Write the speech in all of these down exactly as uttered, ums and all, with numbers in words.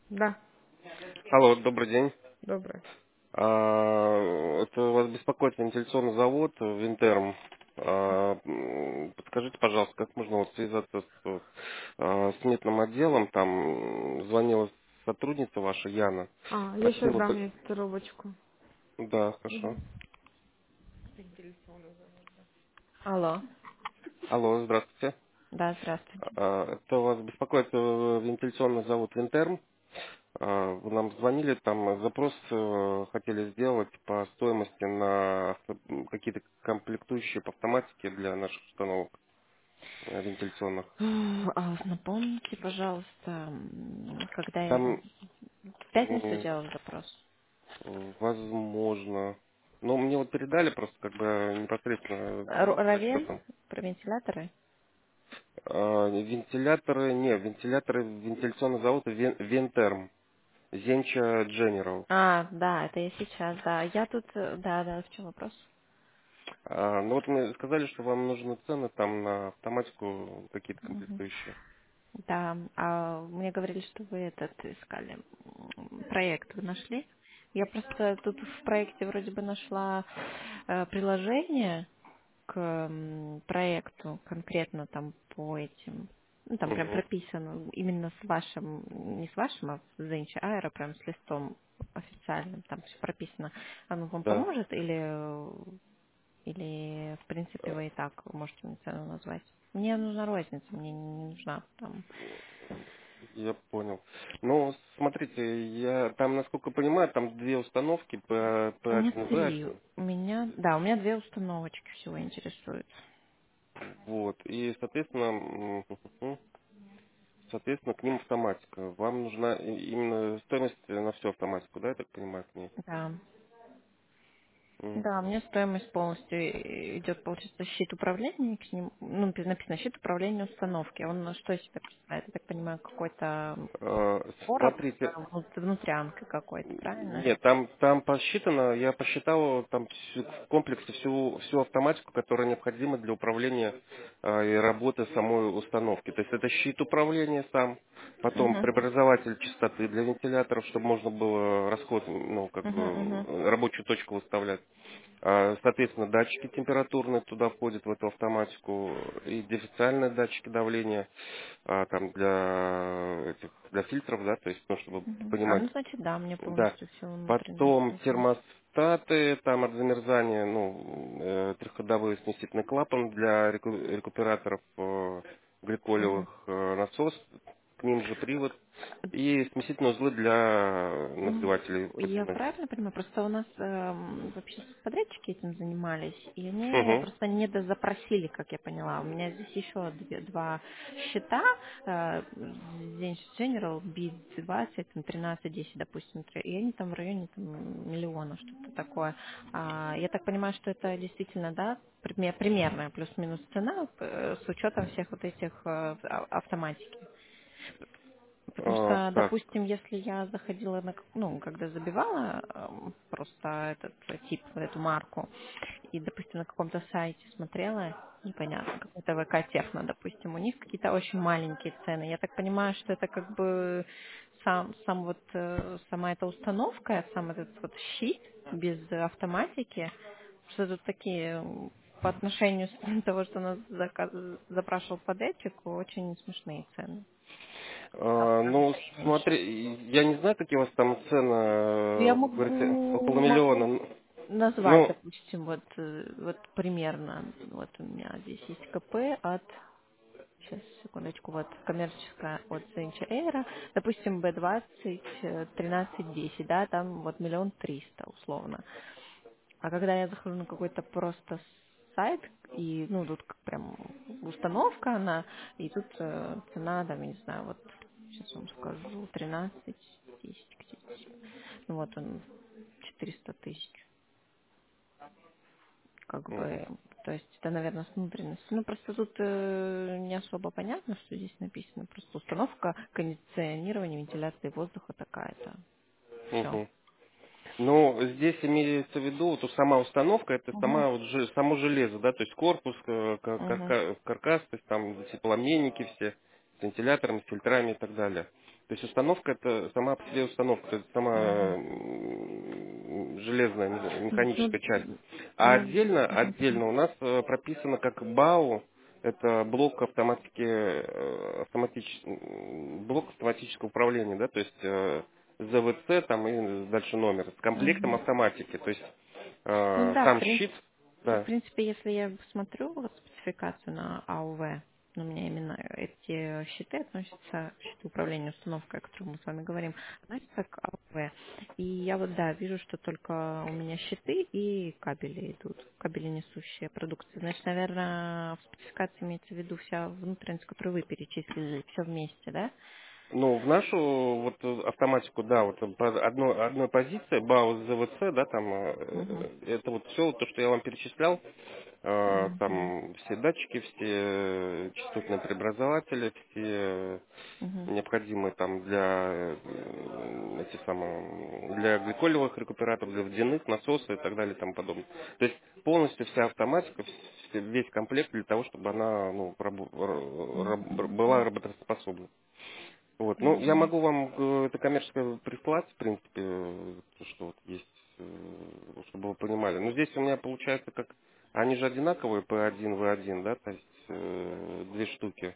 Да, Алло, добрый день. доброе. А, Это вас беспокоит вентиляционный завод э, Винтерм. А, м, Подскажите, пожалуйста, как можно вот связаться с а, сметным отделом? Там м, звонила сотрудница ваша, Яна. А, я сейчас Просила... дам бы- ей трубочку. Да, хорошо. Мгм. Алло. Алло, здравствуйте. Да, здравствуйте. А, Это вас беспокоит э, вентиляционный завод Винтерм. А, Вы нам звонили, там запрос э, хотели сделать по стоимости на авто- м, какие-то комплектующие по автоматике для наших установок э, вентиляционных. М, А, напомните, пожалуйста, м, когда я Там, в пятницу м, делала запрос. возможно, но мне вот передали просто как бы непосредственно Р- за Равель счетом. про вентиляторы? А, Вентиляторы, не, вентиляторы вентиляционного завода Вен- Вентерм, Зенча General. А, да, это я сейчас, да. Я тут, э, да, да, в чем вопрос? А, ну вот мне сказали, что вам нужны цены там на автоматику какие-то Мгм. комплектующие. Да, а мне говорили, что вы этот искали м, проект, вы нашли? Я просто тут в проекте вроде бы нашла э, приложение, к м, проекту конкретно там по этим, ну там прям Мгм. прописано именно с вашим, не с вашим, а с Зенчи Аэро, прям с листом официальным, там всё прописано. Оно вам Да, поможет или, э, или в принципе вы и так можете мне цену назвать? Мне нужна розница, мне не нужна там. я понял. Ну, смотрите, я там, насколько понимаю, там две установки по У меня P1 и три. V1. У меня, да, у меня две установочки всего интересуют. Вот. И, соответственно, м, соответственно, к ним автоматика. Вам нужна и- именно стоимость на всю автоматику, да, я так понимаю, к ней? Да. М. Да, мне стоимость полностью и- идет, получается, щит управления, к ним, ну, пи- написано щит управления установки. Он на что из себя представляет? Я так понимаю, какой-то А, короб с Смотрите, внут- внутрянкой какой-то, правильно? нет, там, там посчитано, я посчитал там всю- в комплексе всю, всю автоматику, которая необходима для управления а, и работы самой установки. То есть это щит управления сам, потом Угу, преобразователь частоты для вентиляторов, чтобы можно было расход, ну, как бы угу, угу, э, рабочую точку выставлять. А, Соответственно, датчики температурные туда входят в эту автоматику, и дифференциальные датчики давления, а, там для этих, для фильтров, да, то есть, ну, чтобы угу. А, понимать. ну, значит, да, мне Да. полностью все внутреннее Потом нужно. термостаты, там от замерзания, ну, э, трехходовой смесительный клапан для реку- рекуператоров э, Угу. гликолевых, э, насос, к ним же привод, и смесительные узлы для М, нагревателей Я кабины. правильно понимаю, просто у нас эм, вообще подрядчики этим занимались, и они Угу. просто не дозапросили, как я поняла. У меня здесь еще две- два счета, э, Zench General, би двадцать, там, тринадцать десять, допустим, три, и они там в районе там, миллиона, что-то такое. А, я так понимаю, что это действительно, да, пример- примерная плюс-минус цена э, с учетом всех вот этих э, а- автоматики. Потому А, что, так, допустим, если я заходила на, как- ну, когда забивала эм, просто этот э, тип, эту марку, и, допустим, на каком-то сайте смотрела, непонятно, какой-то ВК Техно, допустим, у них какие-то очень маленькие цены. Я так понимаю, что это как бы сам, сам вот, э, сама эта установка, сам этот вот щит без автоматики, что тут такие м, по отношению с того, что нас заказ- запрашивал подрядчик, очень смешные цены. а, Намного ну, меньше. смотри, я не знаю, какие у вас там цены, Ну, я э, вы говорите, около могу, миллиона. могу Ну, назвать, ну, допустим, вот, э, вот примерно, вот у меня здесь есть КП от, сейчас, секундочку, вот коммерческая от Сенча Эйра, допустим, Б двадцать, тринадцать десять, да, там вот миллион триста условно. А когда я захожу на какой-то просто сайт, и, ну, тут как прям установка она, и тут э, цена, там, я не знаю, вот, сейчас вам скажу, тринадцать десять, где здесь? Ну, вот он, четыреста тысяч, как мгм. бы, то есть это, наверное, с внутренностью. Ну, просто тут э, не особо понятно, что здесь написано. Просто установка кондиционирования, вентиляции воздуха такая-то. Все. Мгм. Ну, здесь имеется в виду, вот сама установка, это Угу. сама вот же- само железо, да, то есть корпус, э, ка- Угу. карка- каркас, то есть там теплообменники все, с вентиляторами, с фильтрами и так далее. То есть установка это сама по себе установка, это сама Мгм. м, железная ме- Ну, механическая часть. А ну, отдельно, мгм. отдельно у нас э, прописано как БАУ, это блок автоматики, э, автоматич- м, блок автоматического управления, да, то есть э, ЗВЦ там и дальше номер с комплектом Мгм. автоматики, то есть Ну э, да, в сам принципе, щит, в да. принципе, если я смотрю вот спецификацию на АУВ, ну, у меня именно эти щиты относятся, щиты управления установкой, о которых мы с вами говорим, относятся к АУВ. И я вот, да, вижу, что только у меня щиты и кабели идут, кабели несущие продукции. Значит, наверное, в спецификации имеется в виду вся внутренность, которую вы перечислили, все вместе, да? Ну, в нашу вот э, автоматику, да, вот э, по одной, одной позиции, БАУ ЗВЦ, да, там, э, Угу. э, это вот все то, что я вам перечислял, э, Угу. там все датчики, все э, частотные преобразователи, все Угу. необходимые там для э, этих самых, для гликолевых рекуператоров, для водяных, насоса и так далее и тому подобное. То есть полностью вся автоматика, вс- весь комплект для того, чтобы она ну, рабо- р- раб- была Угу. работоспособна. Вот. Ну, я Угу. могу вам э, это коммерческое прислать, в принципе, э, то, что вот есть, э, чтобы вы понимали. Но здесь у меня получается как... Они же одинаковые, P один, V один, да, то есть э, две штуки.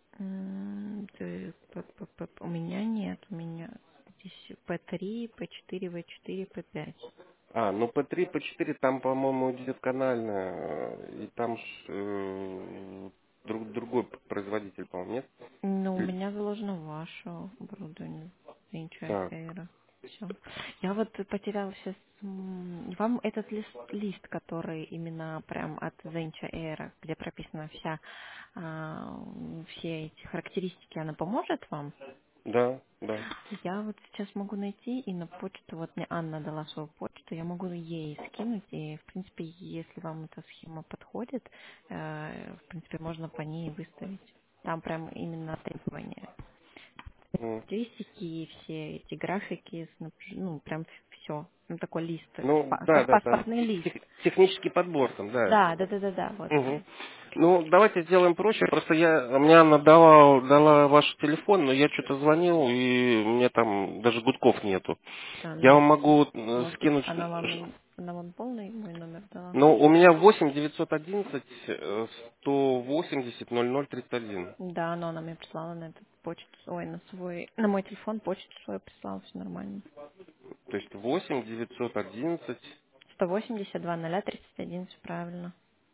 М, ты- п- п- п- У меня нет, у меня здесь П три, П четыре, В четыре, П пять. А, ну P три, P четыре, там, по-моему, идет канальная, э, и там ж, э, друг, другой производитель, по-моему, нет? Ну, у Или- меня заложено ваше оборудование, Венча Так, Эйра. Все. Я вот потеряла сейчас... Вам этот лист, лист, который именно прям от Венча Эйра, где прописана вся, а, все эти характеристики, она поможет вам? да, да. Я вот сейчас могу найти и на почту, вот мне Анна дала свою почту, я могу ей скинуть, и, в принципе, если вам эта схема подходит, э, в принципе, можно по ней выставить. Там прям именно требования. М. Характеристики и все эти графики, с напр- ну, прям все. Ну, такой лист, Ну, па- да, как да, там паспортный те- лист. тех- технический подбор там, да. Да, да, да, да, да, вот. Мгм. Ну, давайте сделаем проще. Просто я, мне Анна дала, дала ваш телефон, но я что-то звонил, и у меня там даже гудков нету. А, Я ну, вам могу э, может быть, скинуть... она вам, она вам полный мой номер дала? Ну, у меня восемь девятьсот одиннадцать сто восемьдесят ноль ноль тридцать один. Да, но она мне прислала на этот почту, ой, на свой, на мой телефон почту свою прислала, все нормально. То есть восемь девятьсот одиннадцать. сто восемьдесят два ноль тридцать один, все правильно.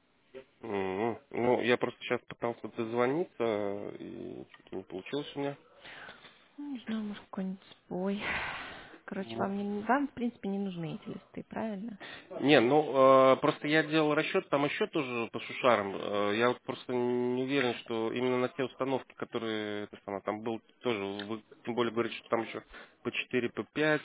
М, Ну, я просто сейчас пытался дозвониться, и что-то не получилось у меня. Ну, не знаю, может, какой-нибудь сбой. Короче, Ну, вам, не, вам, в принципе, не нужны эти листы, правильно? Не, ну, э, просто я делал расчет, там еще тоже по шушарам. Э, я вот просто не уверен, что именно на те установки, которые, это самое, там был тоже, вы тем более говорите, что там еще по четыре, по пять.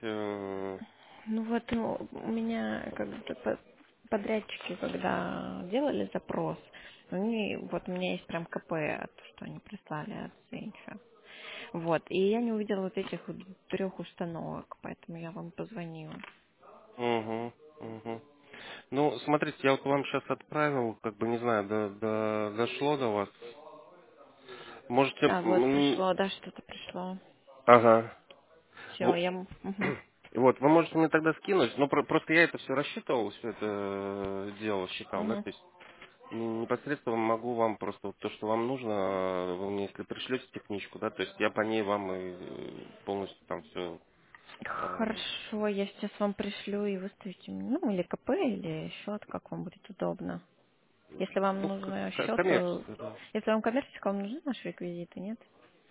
э, Ну вот, ну, у меня как бы по- подрядчики, когда делали запрос, они, вот у меня есть прям КП, то, что они прислали от Сенча. Вот, и я не увидела вот этих вот трех установок, поэтому я вам позвонила. Угу, угу. Ну, смотрите, я вот вам сейчас отправил, как бы, не знаю, до, до- дошло до вас. Можете... А, вот м, пришло, да, что-то пришло. Ага. Все, Во- я... м- мгм. Вот, вы можете мне тогда скинуть, но про- просто я это все рассчитывал, все это э, дело считал, да, Мгм. то есть м, непосредственно могу вам просто вот то, что вам нужно, э, вы мне если пришлете техничку, да, то есть я по ней вам и э, полностью там все, Хорошо, я сейчас вам пришлю и выставите, мне, ну, или КП, или счет, как вам будет удобно. Если вам ну, к- нужно к- счет, то... коммерческое, да. Если вам коммерческа, вам нужны наши реквизиты, нет?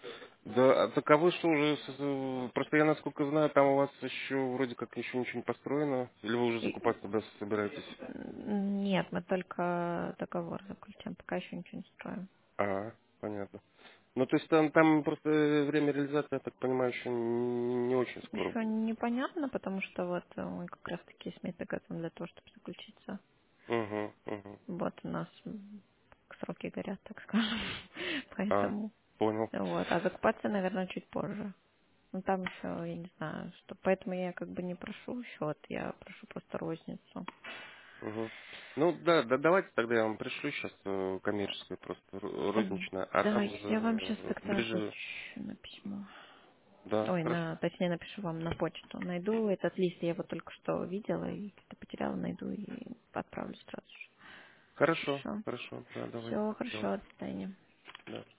Да, а таковы что уже, с- э, просто я насколько знаю, там у вас еще вроде как еще ничего не построено, или вы уже И- закупаться да, собираетесь? м, Нет, мы только договор заключаем, пока еще ничего не строим. А, понятно. Ну, то есть там, там просто время реализации, я так понимаю, еще не, не очень скоро Еще будет. непонятно, потому что вот э, мы как раз таки с готовы для того, чтобы заключиться. Угу, угу. Вот у нас м, сроки горят, так скажем. А, Поэтому понял. вот. А закупаться, наверное, чуть позже. Ну там еще, я не знаю, что. Поэтому я как бы не прошу счет, я прошу просто розницу. Угу. Ну, да, да, давайте тогда я вам пришлю сейчас коммерческую, просто ро- М, розничную, а Да, там уже я вам сейчас э, тогда ближе. отвечу на письмо. Да, Ой, хорошо. на, точнее напишу вам на почту. Найду этот лист, я его только что видела и как-то потеряла, найду и отправлю сразу же. Хорошо, Хорошо. хорошо, да, давайте Все, сделаем. хорошо, до свидания. Да.